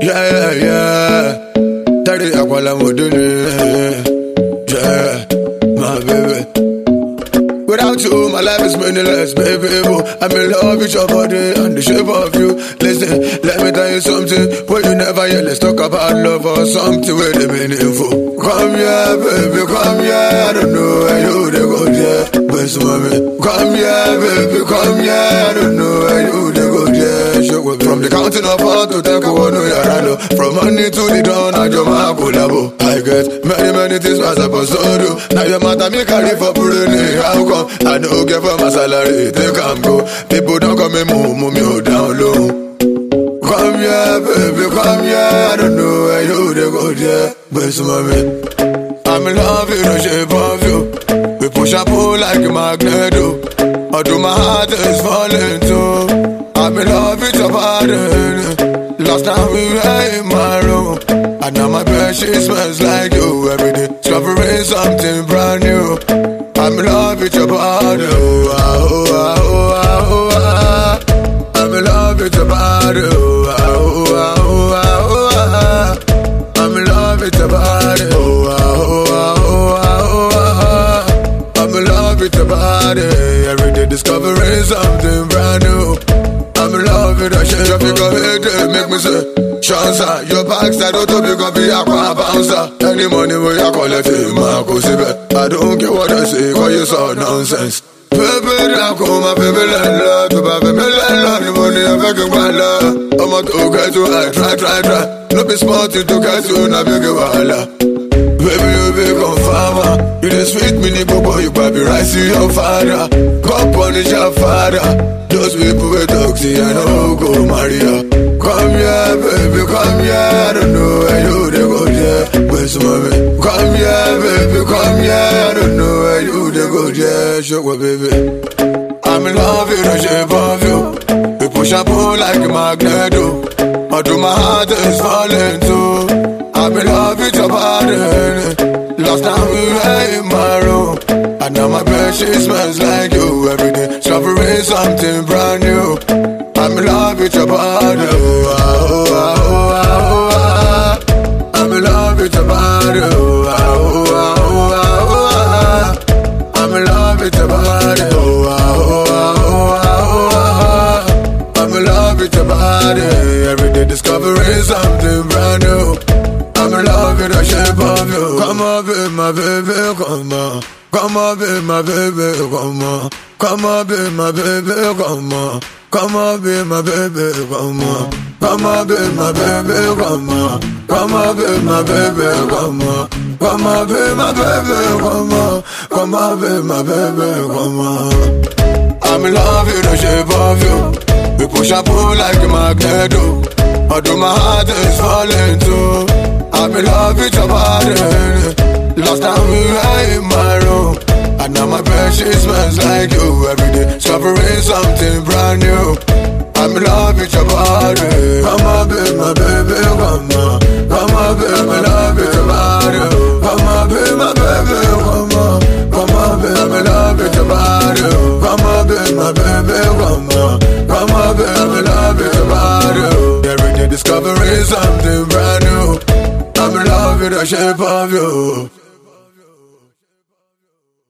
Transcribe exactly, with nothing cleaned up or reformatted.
Yeah, yeah, yeah. Daddy, I call him Odini. Yeah, my baby. Without you, my life is meaningless, baby. I'm in love with your body and the shape of you. Listen, let me tell you something. When you never hear, let's talk about love or something with the meaningful. Come here, baby, come here. I don't know where you they go there, best mommy. Come here, baby, come here. I don't know where you they go there. From the counting of heart to take one no yarano. From money to the dawn, I just my collabo. I get many many things was supposed to do. Now your matter me carry for pruning. How come I don't get for my salary? They can go. People don't come and move, move me down low. Come here, baby, come here. I don't know where you they go there, best mommy. I'm in love with the shape of you. We push and pull like a magnet. Although my heart is falling too. I'm in love with your body. Last time we were in my room, and now my bed she smells like you. Every day discovering something brand new. I'm in love with your body. Oh, oh, oh, oh, oh. I'm in love with your body. Oh, oh, oh, oh, oh. I'm in love with your body. Oh, oh, oh, oh, oh. I'm in love with your body. Every day discovering something brand new. I'm in love with that shit. You figure it make me say Shansa, your backside don't be gonna be a crap bouncer. Any money where you call it my go see bet. I don't care what they say, cause you so nonsense. Baby, now come my baby, let love to baby, me let love the money I'm making my love. I'm a to get to I try, try, try. No be smart to get to na big wala. Baby, you become farmer. You the sweet mini bobo, you probably rise to your father. Come punish your father. Those people with toxic, I know go Maria. Come here, baby, come here. I don't know where you they go there, best mommy. Come here, baby, come here. I don't know where you they go there, sugar baby. I'm in love with the shape of you. We push and pull like a magnet. Although my heart is falling too. I'm in love with your body. Last time we were in my room, and now my bed she smells like you. Every day discovering something brand new. I'm in love with your body. Oh, oh, oh, oh, oh. I'm in love with your body. Oh, oh, oh, oh, oh. I'm in love with your body. Oh, oh, oh, oh, oh. I'm in love with your body. Every day discovering something brand new. I'm in love with the shape of you. Come on, be my baby, come on. Come on, be my baby, come on. Come on, be my baby, come on. Come on, be my baby, come on. Come on, be my baby, come on. Come on, be my baby, come on. Come on, be my baby, come on. Come on, be my baby, come on. I'm in love with the shape of you. We push and pull like a magnet. Although my heart is falling too. I'm in love with your body. Last time we were in my room, and now my bed she smells like you. Every day discovering something brand new. I'm in love with your body. Come on, be my baby, come on. Come on, be my love with your body. Come on, be my baby, come on. Come on, be my love with your body. Come on, be my baby, come on. Come on, be my love with your body. Every day discovering something brand new. I'm in love with the shape of you.